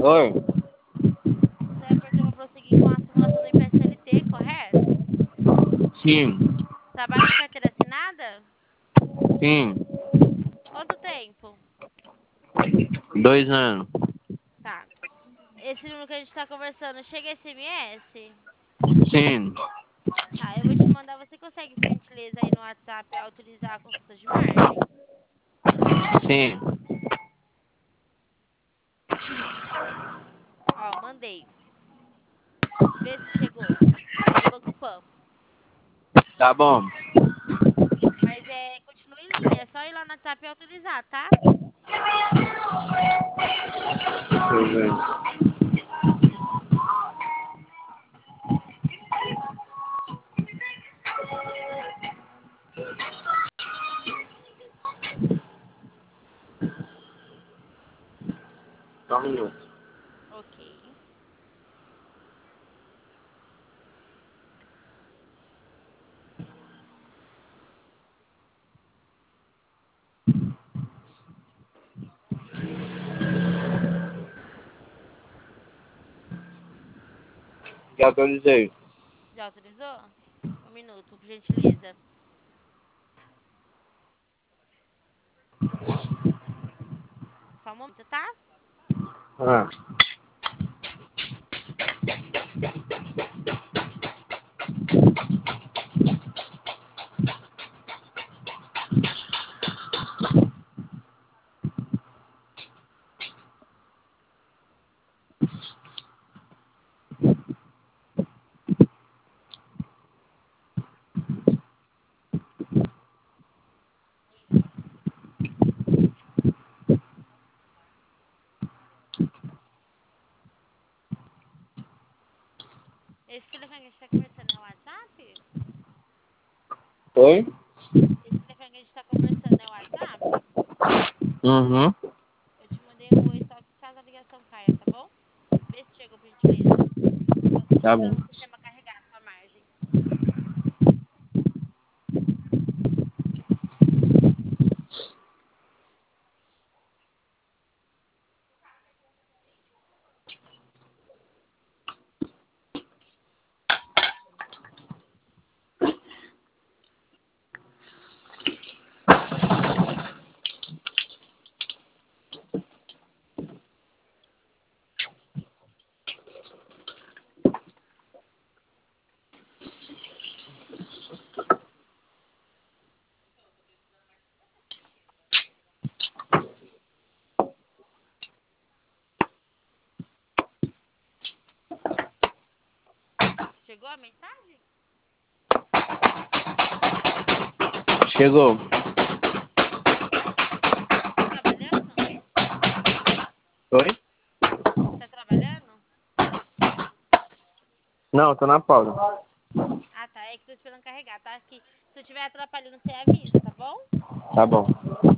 Oi? Você apertou para prosseguir com a simulação do IPSLT, correto? Sim. Trabalha com carteira assinada? Sim. Quanto tempo? 2 anos. Tá. Esse número que a gente tá conversando, chega SMS? Sim. Tá, eu vou te mandar. Você consegue, por gentileza, aí no WhatsApp autorizar a consulta de margem? Sim. Ó, mandei. Vê se chegou. É do Banco Pan. Tá bom. Mas continua em linha. É só ir lá no WhatsApp e autorizar, tá? Deixa eu ver. Só um minuto. Ok. Já autorizei. Já autorizou? Um minuto, por gentileza. Só um momento, tá? Ah. Esse telefone que a gente tá conversando é o WhatsApp? Oi? Esse telefone que a gente tá conversando é o WhatsApp? Uhum. Eu te mandei um oi só caso a ligação caia, tá bom? Vê se chegou, por gentileza. Enquanto isso, Tá bom. esperando o sistema carregar a sua margem. Chegou a mensagem? Chegou. Tá trabalhando? Oi? Você tá trabalhando? Não, tô na pausa. Ah, tá. É que tô esperando carregar, tá? Que se eu estiver atrapalhando, você avisa, tá bom? Tá bom.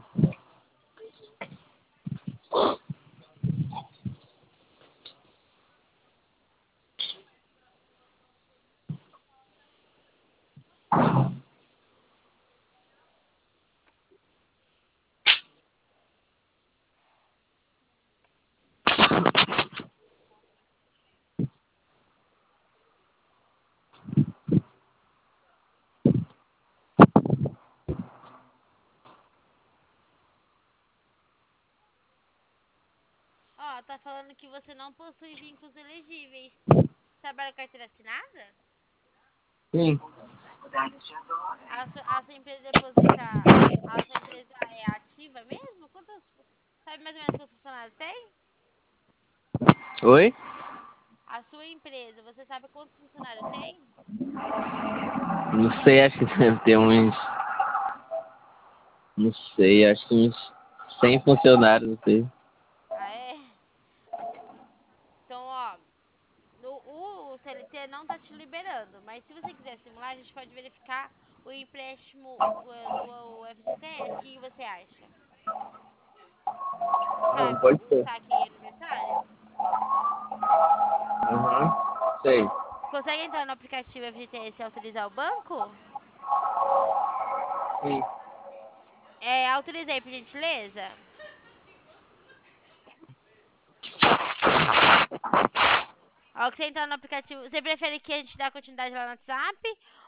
Ó, tá falando que você não possui vínculos elegíveis. Trabalha com carteira assinada? Sim. A sua empresa deposita. A sua empresa é ativa mesmo? Quantos. Sabe mais ou menos quantos funcionários tem? Oi? A sua empresa, você sabe quantos funcionários tem? Não sei, acho que deve ter uns. Não sei, acho que uns 100 funcionários, não sei. Ah, é? Então, ó, o CLT não tá te liberando, mas se você quiser simular, a gente pode verificar o empréstimo do FGTS. O que você acha? Não, Sabe, pode o ser. saque aniversário? Uhum. Sei. Consegue entrar no aplicativo FGTS e autorizar o banco? Sim. Autorizei, por gentileza. Logo que você entrar no aplicativo, você prefere que a gente dê continuidade lá no WhatsApp?